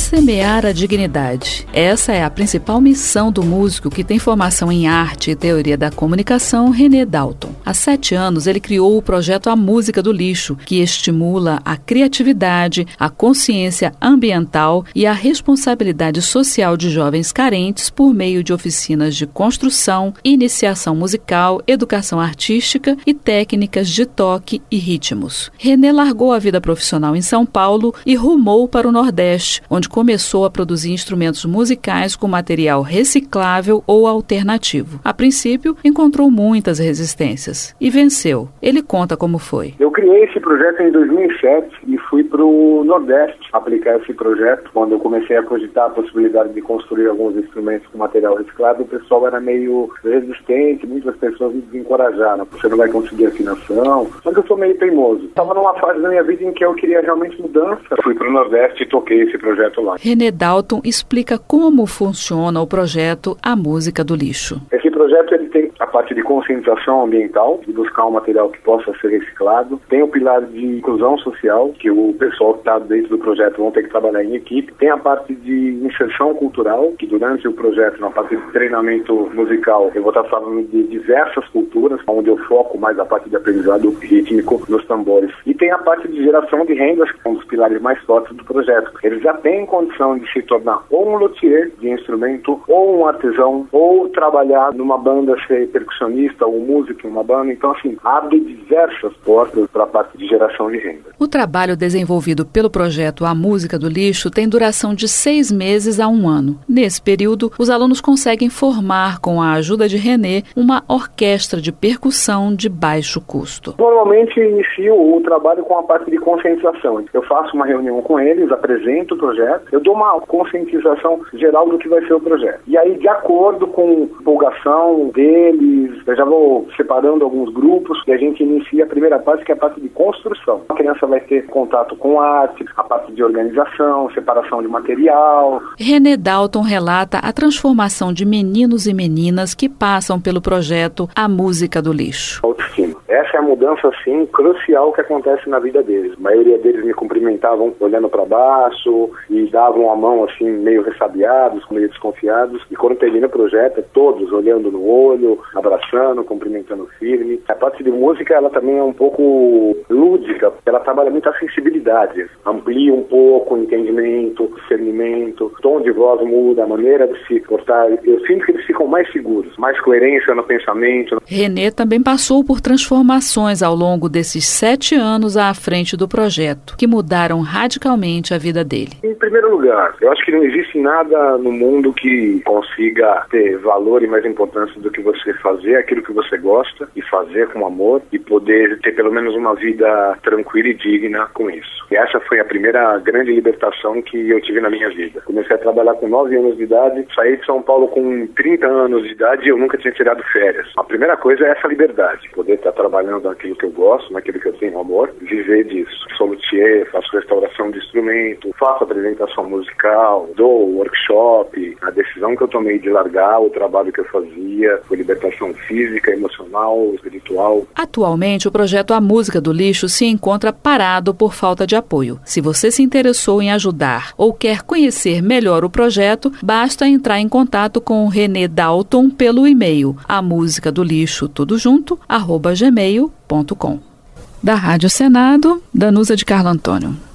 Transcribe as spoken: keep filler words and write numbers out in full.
Semear a dignidade. Essa é a principal missão do músico que tem formação em arte e teoria da comunicação, René Dalton. Há sete anos, ele criou o projeto A Música do Lixo, que estimula a criatividade, a consciência ambiental e a responsabilidade social de jovens carentes por meio de oficinas de construção, iniciação musical, educação artística e técnicas de toque e ritmos. René largou a vida profissional em São Paulo e rumou para o Nordeste, onde começou a produzir instrumentos musicais com material reciclável ou alternativo. A princípio, encontrou muitas resistências e venceu. Ele conta como foi. Eu criei esse projeto em dois mil e sete e fui para o Nordeste aplicar esse projeto. Quando eu comecei a cogitar a possibilidade de construir alguns instrumentos com material reciclado, o pessoal era meio resistente, muitas pessoas me desencorajaram. Você não vai conseguir afinação. Só que eu sou meio teimoso. Estava numa fase da minha vida em que eu queria realmente mudança. Fui para o Nordeste e toquei esse projeto lá. René Dalton explica como funciona o projeto A Música do Lixo. Esse projeto ele tem a parte de conscientização ambiental, de buscar um material que possa ser reciclado. Tem o pilar de inclusão social, que o pessoal que está dentro do projeto vão ter que trabalhar em equipe. Tem a parte de inserção cultural, que durante o projeto, na parte de treinamento musical, eu vou estar falando de diversas culturas, onde eu foco mais a parte de aprendizado rítmico nos tambores. E tem a parte de geração de rendas, que é um dos pilares mais fortes do projeto. Eles já têm condição de se tornar ou um luthier de instrumento, ou um artesão, ou trabalhar numa banda, ser percussionista ou músico em uma banda. Então, assim, abre diversas portas para a parte de geração de renda. O trabalho desenvolvido pelo projeto A Música do Lixo tem duração de seis meses a um ano. Nesse período, os alunos conseguem formar, com a ajuda de René, uma orquestra de percussão de baixo custo. Normalmente, inicio o trabalho com a parte de conscientização. Eu faço uma reunião com eles, apresento o projeto, eu dou uma conscientização geral do que vai ser o projeto. E aí, de acordo com a empolgação deles, eu já vou separando alguns grupos e a gente inicia a primeira parte, que é a parte de construção. A criança vai ter contato com arte, a parte de organização, separação de material. René Dalton relata a transformação de meninos e meninas que passam pelo projeto A Música do Lixo. Autoestima. Essa é a mudança, assim, crucial que acontece na vida deles. A maioria deles me cumprimentavam olhando para baixo e davam a mão, assim, meio ressabiados, meio desconfiados. E quando termina o projeto, é todos olhando no olho, abraçando, cumprimentando firme. A parte de música, ela também é um pouco lúdica, ela trabalha muito a sensibilidade. Amplia um pouco o entendimento, discernimento, o tom de voz muda, a maneira de se portar. Eu sinto que eles ficam mais seguros, mais coerência no pensamento. René também passou por transformações ao longo desses sete anos à frente do projeto, que mudaram radicalmente a vida dele. Em primeiro lugar, eu acho que não existe nada no mundo que consiga ter valor e mais importância do que você fazer aquilo que você gosta e fazer com amor e poder ter pelo menos uma vida tranquila e digna com isso. E essa foi a primeira grande libertação que eu tive na minha vida. Comecei a trabalhar com nove anos de idade, saí de São Paulo com trinta anos de idade e eu nunca tinha tirado férias. A primeira coisa é essa liberdade, poder estar trabalhando naquilo que eu gosto, naquilo que eu tenho amor, viver disso. Sou luthier, faço restauração de instrumento, faço apresentação musical, dou workshop. A decisão que eu tomei de largar o trabalho que eu fazia foi libertação física, emocional, espiritual. Atualmente, o projeto A Música do Lixo se encontra parado por falta de apoio. Se você se interessou em ajudar ou quer conhecer melhor o projeto, basta entrar em contato com o René Dalton pelo e-mail a música do lixo tudo junto arroba gmail ponto com. Da Rádio Senado, Danusa de Carlo Antônio.